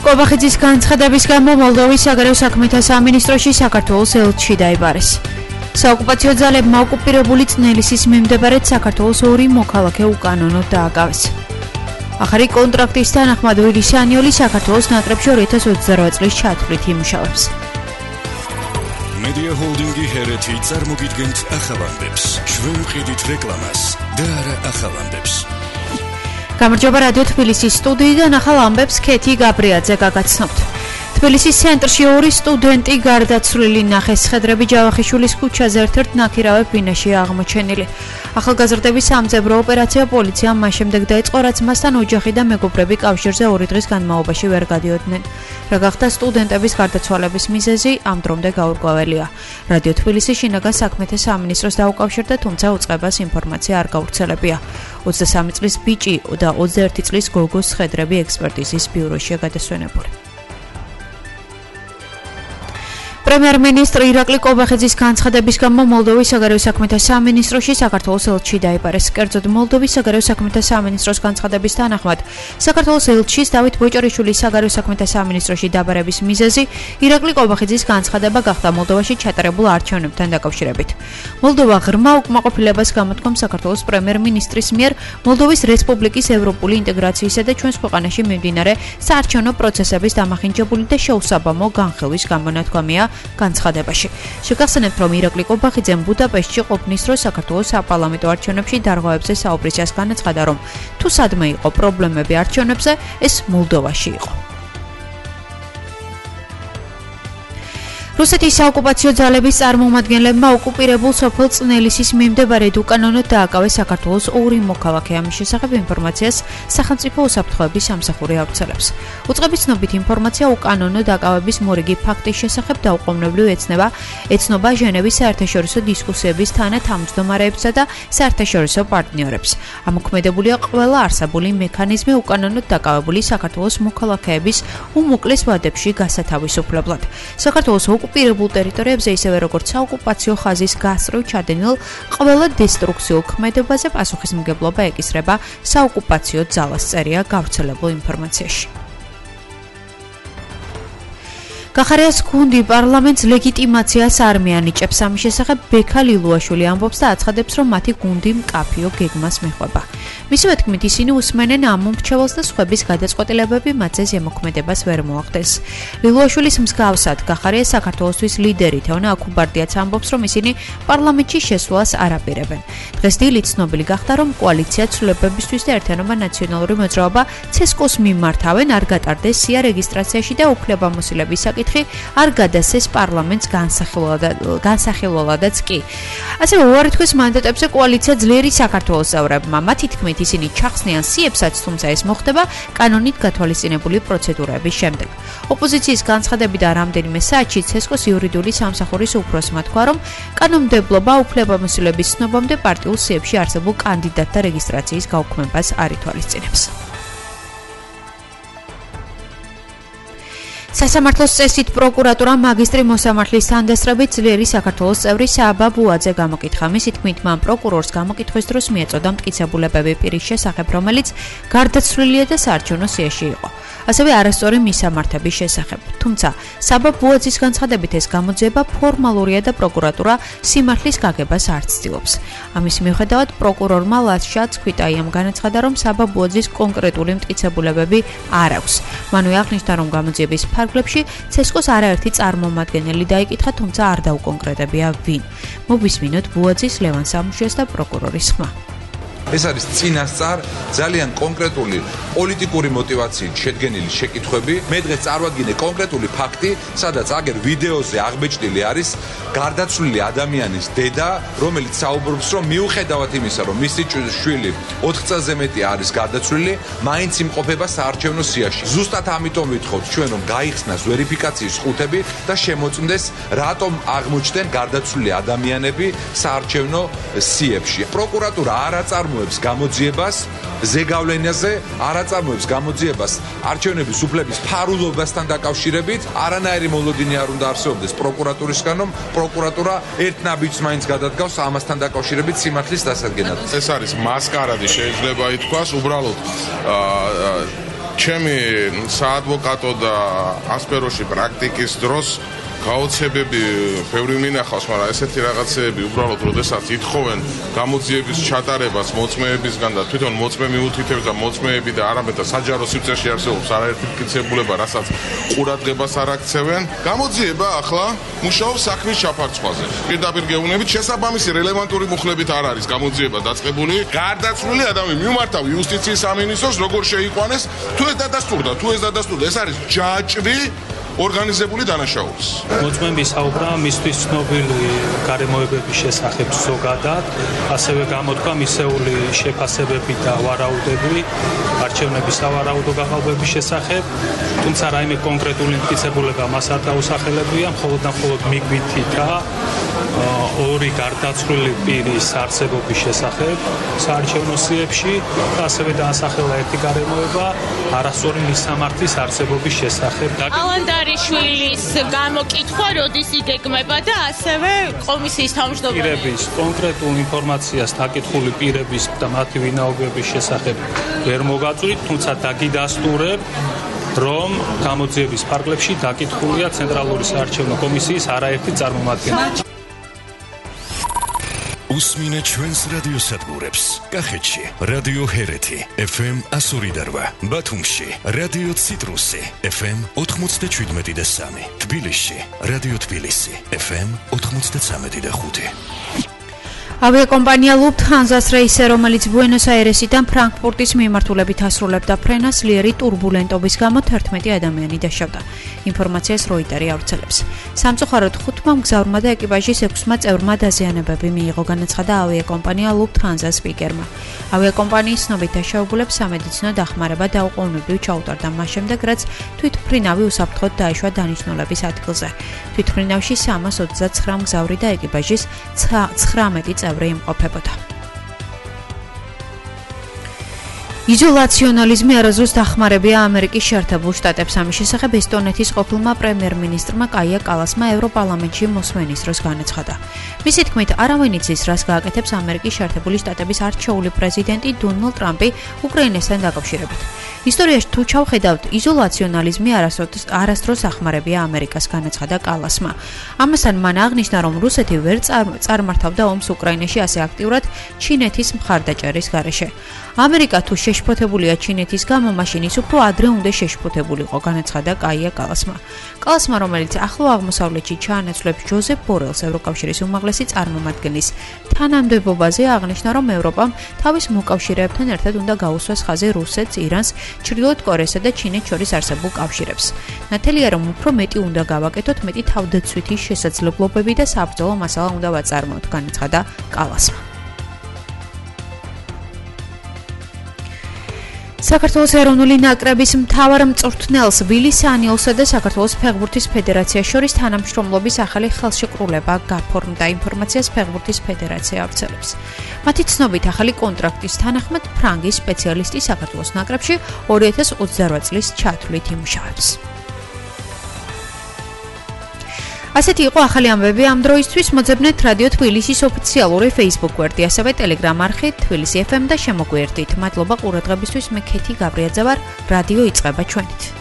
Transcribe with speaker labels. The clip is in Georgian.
Speaker 1: კობახიძის განცხადების გამო მოლდოვის საგარეო საქმეთა სამინისტროში საქართველოს ელჩი დაიბარეს. საოკუპაციო ძალებმა ოკუპირებული წნელისის მიმდებარედ საქართველოს 2 მოქალაქე უკანონოდ დააკავეს. ახალი კონტრაქტის თანახმად ვილი სანიოლი საქართველოს ნაკრებში 2028 წლის ჩათვლით იმუშავებს.
Speaker 2: Media Holdingi ჰერეთი წარმოგიდგენთ ახალამდებს. ჩვენ ვყიდით რეკლამას და არა ახალამდებს.
Speaker 1: გამარჯობა რადიო თბილისის სტუდიიდან ახალ ამბებს ქეთი გაბრიაძე გაგაცნობთ. თბილისის ცენტრში 2 სტუდენტი გარდაცვლილი ნახეს. ხედრები ჯავახიშვილის ქუჩაზე ერთ-ერთ ნაქირავე ბინაში აღმოჩენილი. ახალგაზრდების სამძებრო ოპერაცია პოლიციამ მას შემდეგ დაიწყო, რაც მასთან ოჯახი და მეგობრები კავშირზე 2 დღის განმავლობაში ვერ გადიოდნენ. რა გახდა სტუდენტების გარდაცვალების მიზეზი, ამ დრომდე გაურკვეველია. რადიო თბილისი შინაგან საქმეთა სამინისტროს დაუკავშირდა, თუმცა უწყებას ინფორმაცია არ გავრცელებია. 23 წლის ბიჭი და 21 წლის გოგოს ხედრები ექსპერტიზის ბიუროშია გადასვენებული. პრემიერ-მინისტრი ირაკლი კობახიძის განცხადების გამო მოლდოვის საგარეო საქმეთა სამინისტროში საქართველოს ელჩი დაიბარეს. კერძოდ მოლდოვის საგარეო საქმეთა სამინისტროს განცხადების თანახმად, საქართველოს ელჩის დავით ბოჭორიშვილის საგარეო საქმეთა სამინისტროში დაბარების მიზეზი ირაკლი კობახიძის განცხადება გახდა მოლდოვაში ჩატარებულ არჩევნებთან დაკავშირებით. მოლდოვა ღრმა უკმაყოფილებას გამოთქვამს საქართველოს პრემიერ-მინისტრის მიერ მოლდოვის რესპუბლიკის ევროპული ინტეგრაციისა და ჩვენს ქვეყანაში მიმდინარე საარჩევნო პროცესების დამახინჯებული და შეუსაბამო განხილვის გამონათქვამია განცხადებაში. შეგახსენებთ, რომ ირაკლი კობახიძემ ბუდაპეშტში ყოფნის დროს საქართველოს საპარლამენტო არჩევნებში დარღვევებზე საუბრისას განაცხადა, რომ თუ სადმე იყო პრობლემები არჩევნებზე, ეს მოლდოვაში იყო. რუსეთის საოკუპაციო ძალების წარმომადგენლებმა ოკუპირებულ სოფელ წნელისის მიმდებარედ უკანონოდ დააკავეს საქართველოს 2 მოქალაქე. ამის შესახებ ინფორმაციას სახელმწიფო უსაფრთხოების სამსახური ავრცელებს. უწყების ცნობით ინფორმაცია უკანონო დაკავების მორიგი ფაქტის შესახებ დაუყოვნებლივ ეცნობა ჟენევის საერთაშორისო დისკუსიების თანათავმჯდომარეებსა და საერთაშორისო პარტნიორებს. ამოქმედებულია ყველა არსებული მექანიზმი უკანონოდ დაკავებული საქართველოს მოქალაქეების უმოკლეს ვადებში გასათავისუფლებლად. საქართველოს ოკუპირებულ ტერიტორიებზე, ისევე როგორც საოკუპაციო ხაზის გასწრევ ჩადენილ ყველა დესტრუქციულ ქმედებაზე პასუხისმგებლობა ეკისრება საოკუპაციო ძალას, წერია გავრცელებულ ინფორმაციაში. გახარიას გუნდი პარლამენტს ლეგიტიმაციას არ მიანიჭებს. ამის შესახებ ბექა ლილუაშვილი ამბობს და აცხადებს, რომ მათი გუნდი მკაფიო გეგმას მიჰყვება. მისივე თქმით, ისინი უსმენენ ამ მომრჩეველს და სხვების გადაწყვეტილებები მათზე ზემოქმედებას ვერ მოახდენს. ლილუაშვილის მსგავსად, გახარიას საქართველოსთვის ლიდერი თეონა აქუბარდიაც ამბობს, რომ ისინი პარლამენტში შესვლას არ აპირებენ. დღეს დილით ცნობილი გახდა, რომ კოალიცია ცვლილებებისთვის და ერთიანობა ნაციონალური მოძრაობა ცესკოს მიმართავენ, არ გატარდეს სია რეგისტრაციაში და უფლებამოსილების საკითხი არ გადასცეს პარლამენტს განსახილველადაც კი. ასევე უარი თქვეს მანდატებზე კოალიცია ძლიერი საქართველოს წევრებმა. მათი თქმით, ისინი ჩახსნიან სიებსაც, თუმცა ეს მოხდება კანონით გათვალისწინებული პროცედურების შემდეგ. ოპოზიციის განცხადებიდან რამდენიმე საათში ცესკოს იურიდიული სამსახურის უფროსმა თქვა, რომ კანონმდებლობა უფლებამოსილების ცნობამდე პარტიულ სიებში არსებულ კანდიდატთა რეგისტრაციის გაუქმებას არ ითვალისწინებს. სასამართლოს წესით პროკურატურა მაგისტრი მოსამართლის თანდასწრებით ძლიერი საქართველოს წევრი სააბა ბუაძე გამოკითხა. მისი თქმით, მან პროკურორს გამოკითხვის დროს მიეწოდა მტკიცებულებები პირის შესახებ, რომელიც გარდაცვლილია და საარჩევნო სიაში იყო. ასევე არასწორი მისამართების შესახებ. თუმცა, სააბა ბუაძის განცხადებით ეს გამოძიება ფორმალურია და პროკურატურა სიმართლის გაგებას არ ცდილობს. ამის მიუხედავად, პროკურორმა ლაშა ცქვიტაიამ განაცხადა, რომ სააბა ბუაძის კონკრეტული მტკიცებულებები არ აქვს. მანვე აღნიშნა, რომ გამოძიების ფარგლებში ცესკოს არაერთი წარმომადგენელი დაიკითხა, თუმცა არ დაუკონკრეტებია ვინ. მოვისმინოთ ბუაძის, ლევან სამუშიას და პროკურორის ხმა.
Speaker 3: ეს არის წინასწარ ძალიან კონკრეტული პოლიტიკური მოტივაციით შედგენილი შეკითხვები. მე დღეს წარვადგინე კონკრეტული ფაქტი, სადაც აგერ ვიდეოზე აღბეჭდილი არის გარდაცვლილი ადამიანის დედა, რომელიც საუბრობს, რომ მიუხედავად იმისა, რომ მისი შვილი 4 წელზე მეტი არის გარდაცვლილი, მაინც იმყოფება საარჩევნო სიაში. ზუსტად ამიტომ ვითხოვთ ჩვენ, რომ გაიხსნას ვერიფიკაციის ყუთები და შემოწმდეს, რატომ აღმოჩნდნენ გარდაცვლილი ადამიანები საარჩევნო სიებში. პროკურატურა არ აწარმოებს გამოძიებას ზეგავლენაზე, არ აწარმოებს გამოძიებას არჩევნების უფლების ფარულობასთან დაკავშირებით. არანაირი მოლოდინი არ უნდა არსებობდეს პროკურატურისგან, რომ პროკურატურა ერთ ნაბიჯს მაინც გადადგავს ამასთან დაკავშირებით სიმართლის დასადგენად.
Speaker 4: ეს არის მასკარადი, შეიძლება ითქვას, უბრალოდ ჩემი საადვოკატო და ასპეროში პრაქტიკის დროს გაოცებები ბევრი მინახავს, მაგრამ ესეთი რაღაცეები უბრალოდ როდესაც ითხოვენ გამოძიების ჩატარებას მოწმეებისგან და თვითონ მოწმე მიუთითებს და მოწმეები და არამედ და საჯარო სივრცეში არსებობს არაერთი მტკიცებულება, რასაც ყურადღებას არ აქცევენ. გამოძიება ახლა მუშაობს საქმის ჩაფარცხვაზე. პირდაპირ გეუბნებით, შესაბამისი რელევანტური მუხლებით არ არის გამოძიება დაწყებული. გარდაცვლილი ადამიანი მიმართავ იუსტიციის სამინისტროს, როგორ შეიყვანეს, თუ ეს დადასტურდა, ეს არის ჯაჭვი ორგანიზებული დანაშაულს.
Speaker 5: მოწმეები საუბრა მისთვის ცნობილი გარემოებების შესახებ ზოგადად, ასევე გამოთქვა მისეული შეფასებები და ვარაუდები არჩევნების სავარაუდო გაყალბების შესახებ, თუმცა რაიმე კონკრეტული მტკიცებულება მას არ დაუსახელებია, მხოლოდ და მხოლოდ მიგვითითა ორი გარდაცვლილი პირის არსებობის შესახებ საარჩევნო სიებში და ასევე დაასახელა ერთი გარემოება არასწორი მისამართის არსებობის შესახებ.
Speaker 6: ალანდარიშვილის გამოკითხვა როდის იგეგმება და ასევე კომისიის თავმჯდომარე
Speaker 5: პირების კონკრეტულ ინფორმაციას დაკითხული პირების და მათი ვინაობების შესახებ ვერ მოგაწვით, თუმცა დაგიდასტურებ, რომ გამოძიების ფარგლებში დაკითხულია ცენტრალური საარჩევნო კომისიის არაერთი წარმომადგენელი.
Speaker 2: უსმინეთ ჩვენს რადიოსადგურებს. კახეთში რადიო ჰერეთი FM 102.8, ბათუმში რადიო ციტრუსი FM 97.3, თბილისში რადიო თბილისი FM 93.5.
Speaker 1: ავიაკომპანია Lufthansa-ს რეისი, რომელიც ბუენოს-აირესიდან ფრანკფურტის მიმართულებით ასრულებდა ფრენას, ძლიერი ტურბულენტობის გამო 11 ადამიანი დაშავდა. ინფორმაციას Reuters ავრცელებს. სამწუხაროდ 5 მგზავრმა და ეკიპაჟის 6 წევრმა დაზიანებები მიიღო, განაცხადა ავიაკომპანია Lufthansa სპიკერმა. ავიაკომპანიის ცნობით დაშავებულებს სამედიცინო დახმარება დაუყოვნებლივ ჩაუტარდა მას შემდეგ, რაც თვითმფრინავი უსაფრთხოდ დაეშვა დანიშნულების ადგილზე. თვითმფრინავში 329 მგზავრი და ეკიპაჟის 19 წევრი იმყოფებოდა. იზოლაციონალიზმი არასდროს დახმარებია ამერიკის შეერთებულ შტატებს. ამის შესახებ ესტონეთის ყოფილმა პრემიერ-მინისტრმა კაია კალასმა ევროპარლამენტში მოსვენის დროს განაცხადა. მისი თქმით, არავინ იცის, რას გააკეთებს ამერიკის შეერთებული შტატების არჩეული პრეზიდენტი დონალდ ტრამპი უკრაინასთან დაკავშირებით. ისტორიაში თუ ჩავხედავთ, იზოლაციონალიზმი არასდროს ახმარებია ამერიკას, განაცხადა კალასმა. ამასთან მან აღნიშნა, რომ რუსეთი ვერ წარმართავდა ომს უკრაინაში ასე აქტიურად ჩინეთის მხარდაჭერის გარეშე. ამერიკა თუ შეშფოთებულია ჩინეთის გამო, მაშინ ის უფრო ადრე უნდა შეშფოთებულიყო, განაცხადა კაია კალასმა. კალასმა, რომელიც ახლო აღმოსავლეთში ჩაანაცვლებს ჯოზეფ ბორელს, ევროკავშირის უმაღლესი წარმომადგენლის თანამდებობაზე, აღნიშნა, რომ ევროპამ თავის მოკავშირეებთან ერთად უნდა გაუსვას ხაზი რუსეთს, ირანს, ჩრდილოეთ კორეასა და ჩინეთს შორის არსებულ კავშირებს. ნათელია, რომ უფრო მეტი უნდა გავაკეთოთ, მეტი თავდაცვითი შესაძლებლობები და საბრძოლო მასალა უნდა ვაწარმოოთ, განაცხადა კალასმა. საქართველოს ეროვნული ნაკრების მთავარ მწვრთნელს ვილი სანიოლსა და საქართველოს ფეხბურთის ფედერაციას შორის თანამშრომლობის ახალი ხელშეკრულება გაფორმდა. ინფორმაციას ფეხბურთის ფედერაცია ავრცელებს. მათი ცნობით, ახალი კონტრაქტის თანახმად ფრანგის სპეციალისტი საქართველოს ნაკრებში 2028 წლის ჩათვლით იმუშავებს. ასეთი იყო ახალი ამბები ამ დროისთვის. მოძებნეთ რადიო თბილისის ოფიციალური Facebook გვერდი, ასევე Telegram არხი თბილისი FM და შემოგვიერთდით. მადლობა ყურადღებისთვის. მე ქეთი გაბრიაძე ვარ. რადიო იწყება ჩვენით.